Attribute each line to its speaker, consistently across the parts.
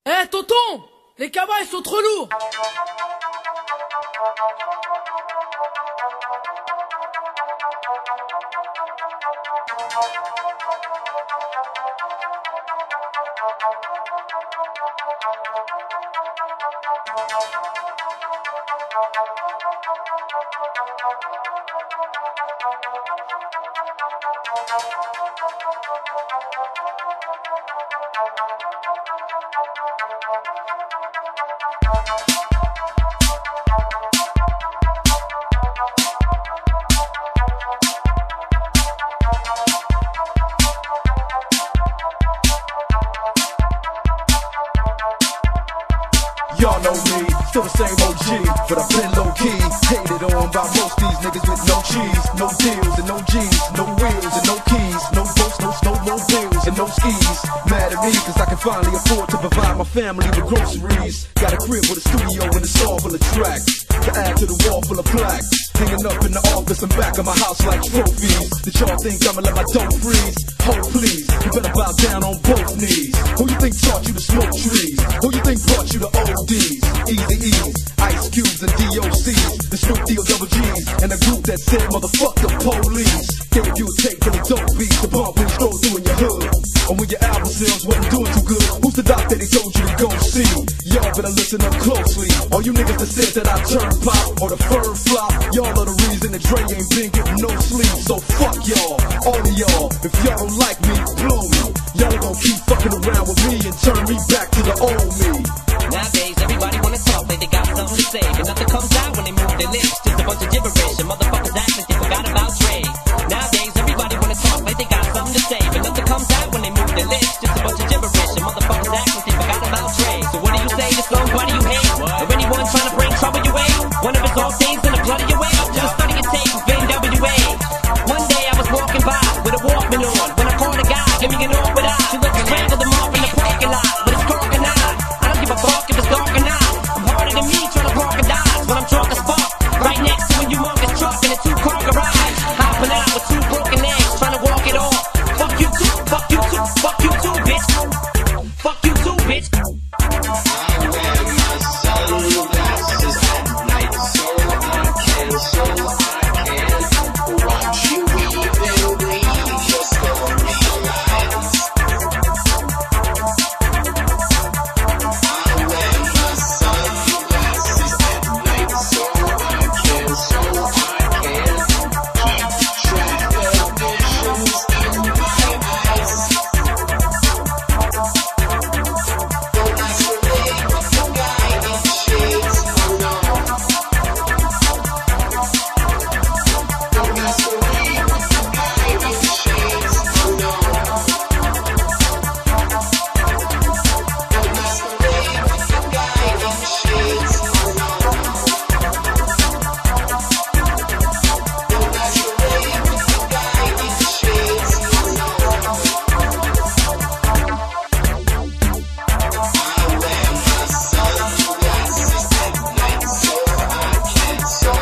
Speaker 1: Eh tonton, les cabas ils sont trop lourds.
Speaker 2: Y'all know me, still the same OG, but I've been low-key, hated on by most these niggas with no cheese, no deals and no G's, no wheels and no keys, no boats, no snowmobiles and no skis. Mad at me cause I can finally afford to provide my family with groceries. Got a crib with a studio and a saw full of tracks, to add to the wall full of plaques, hanging up in the office and back of my house like trophies. Did y'all think I'ma let my dough freeze? Oh please, you better bow down on both knees. Who you think taught you to smoke trees? Who you think brought you to ODs? Easy E's, Ice Cubes and DOCs, the Snoop Deal Double G's, and a group that said motherfuck the police. Gave you a tape full of dope beats to bump when you stroll through in your hood. Or when your album sales wasn't doing too good, who's the doc that they told you to go see? Y'all better listen up closely. All you niggas that said that I turn pop or the fur flop, y'all are the reason that Dre ain't been getting no sleep. So fuck y'all, all of y'all. If y'all don't like me, blow me. Y'all gon' keep fucking around with me and turn me back to the old me.
Speaker 3: Nowadays, everybody wanna talk like they got something to say, but nothing comes out when they move their lips. Just a bunch of gibberish, and motherfuckers act like they forgot about Dre. Nowadays, everybody wanna talk like they got something to say, but nothing comes out when they move their lips. Just a bunch of gibberish, and motherfuckers act like they forgot about Dre. So what do you say to songs? Why do you hate? Or anyone trying to bring trouble your way? One of his old things in the blood of your way. Up to the study your tape with NWA. One day I was walking by with a Walkman on when I called a guy, give me an awkward eye. She looked strangled them off in the parking lot with his crocodile. I don't give a fuck if it's dark or not. I'm harder than me trying to crocodiles when I'm drunk as fuck. Right next to a humongous truck in a two-car garage, hopping out with two broken legs, trying to walk it off. Fuck you too, fuck you too, fuck you too, bitch. Fuck you too, bitch.
Speaker 4: I wear my sunglasses at night so I can watch you even bleed your storylines. I wear my sunglasses at night so I can keep track of visions in my eyes. Don't isolate with the guiding shades, oh no. Don't isolate with the guiding shades, oh no. Don't isolate with the guiding shades, oh no. Don't isolate with the guiding shades, oh no. I wear my sunglasses at night so I can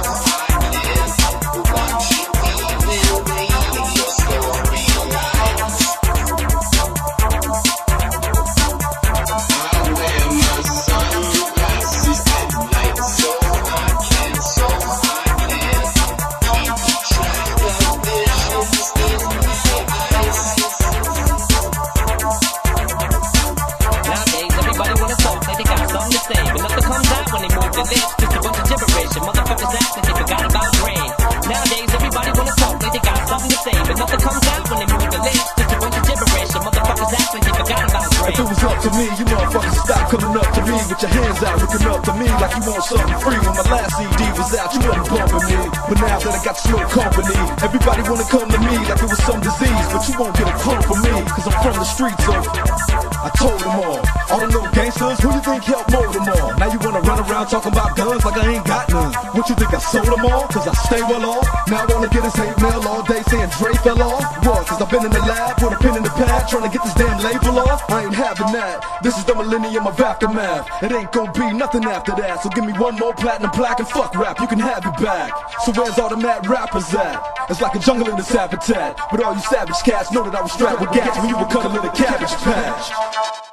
Speaker 4: watch you even bleed your storylines. I wear my sunglasses at night so I can keep track of visions in my eyes.
Speaker 3: Nowadays, everybody wanna talk like they got something to say, but nothing comes out when they move their lips. Just a bunch of gibberish, and motherfuckers act like they forgot about Dre. Nowadays, everybody wanna talk like they got something to say, but nothing comes out when they move their lips. Just a bunch of gibberish, and motherfuckers act like they forgot about Dre.
Speaker 2: If it was up to me, you motherfuckers stop coming up to me with your hands out, looking up to me like you want something free. When my last CD was out, you wasn't bumping me, but now that I got Smoke Company, everybody wanna come to me like it was some disease, but you won't get a crumb from me, cause I'm from the streets of. I told them all the little gangsters, who you think helped mold them all? Now you wanna run around talking about guns like I ain't got none. What you think I sold them all? Cause I stay well off. Now all I get is hate mail all day saying Dre fell off. What? Cause I've been in the lab with a pen in the pad trying to get this damn label off. I ain't having that. This is the millennium of aftermath. It ain't gonna be nothing after that. So give me one more platinum plaque and fuck rap, you can have it back. So where's all the mad rappers at? It's like a jungle in this habitat. But all you savage cats know that I was strapped with gas when you were cuddling a cabbage patch.